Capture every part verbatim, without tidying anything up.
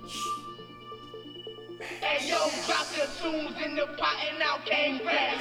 Hey yo, drop the tunes in the pot and now came back.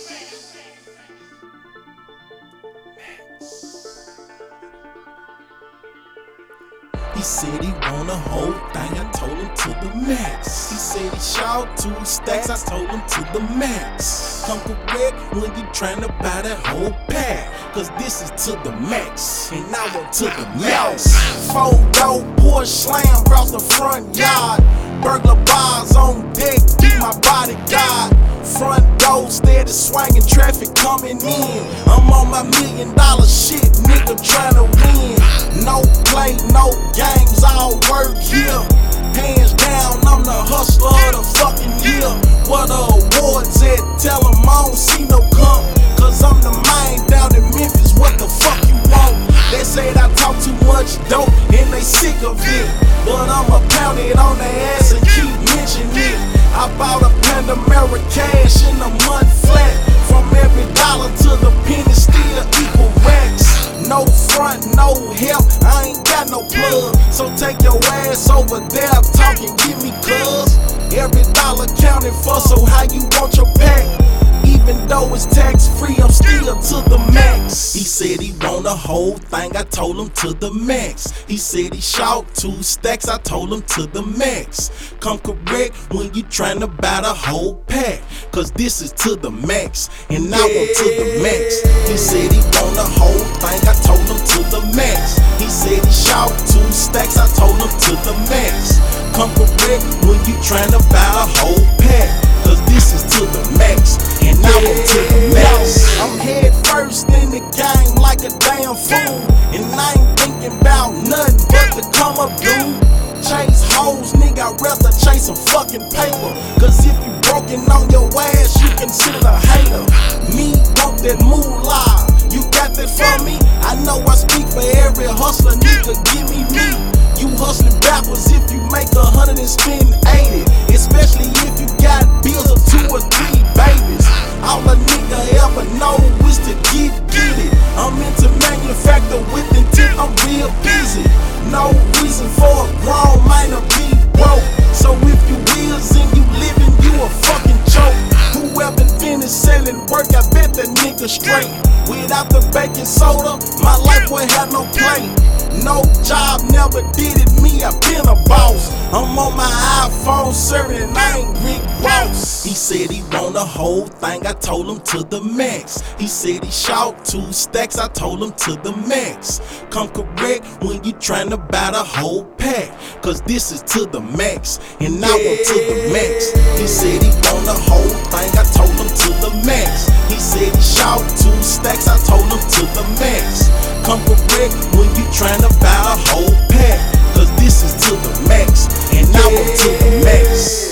He said he want a whole thing, I told him to the max. He said he shot two stacks, I told him to the max. Come correct when you tryna buy that whole pack, cause this is to the max, and I want to the max. Four door Porsche slam across the front yard. Burglar bars on deck, be my bodyguard. Front door steady swinging, traffic coming in. I'm on my million dollar shit, nigga tryna win. No play, no games, all work here. Hands down, I'm the hustler of the fucking year. What the awards at? Tell them I don't see no comp, cause I'm the main down in Memphis. What the fuck you want? They said I talk too much dope and they sick of it, but I'ma pound it on their ass and keep mentioning it. I bought a Panamera cash in a month flat. From every dollar to the penny still equal racks. No front, no help, I ain't got no plug. So take your ass over there talking, give me cuz. Every dollar counted for, so how you want your pack? Even though it's tax free, I'm still to the max. He said he want a whole thing, I told him to the max. He said he shot two stacks, I told him to the max. Come correct when you tryna buy the whole pack, cause this is to the max, and I want to the max. He said he want a whole thing, I told him to the max. He said he shot two stacks, I told him to the max. Come correct when you tryna buy the whole pack, cause this is to the max, and I want to the max. I'm head first in the game like a damn fool, and I ain't thinking about nothing but to come up, dude. Chase hoes, nigga, I'd rather chase some fucking paper, cause if you broken on your ass, you considered a hater. Me want that moolah, you got that for me? I know I speak for every hustler, nigga, give me me. You hustling backwards if you make a hundred and spend eighty, especially if you got bills of two or three babies. All a nigga ever know is to get, get it. I'm into manufacture with intent, I'm real busy. No reason for a grown man to be broke. So if you is and you living, you a fucking joke. Whoever finished selling work, I bet that nigga straight. Without the baking soda, my life would have no play. No job, never did it, me, I been a boss. I'm on my iPhone serving, I ain't Rick Ross. He said he want a whole thing, I told him to the max. He said he shot two stacks, I told him to the max. Come correct when you tryna buy the whole pack, cause this is to the max, and I want to the max. He said he want a whole thing, I told him to the max. He said he shot two stacks, I told him to the max. Come correct when you tryna buy a whole pack, cause this is to the max, and I want to the max.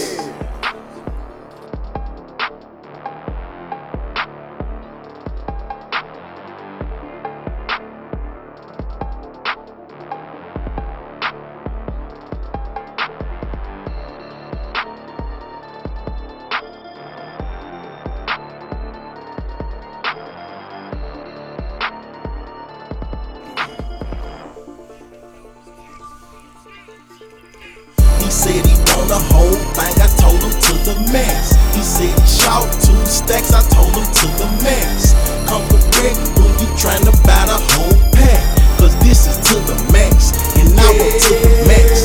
He said he want a whole thing, I told him to the max. He said he shot two stacks, I told him to the max. Come correct when you tryna buy the whole pack, cause this is to the max, and I want to the max.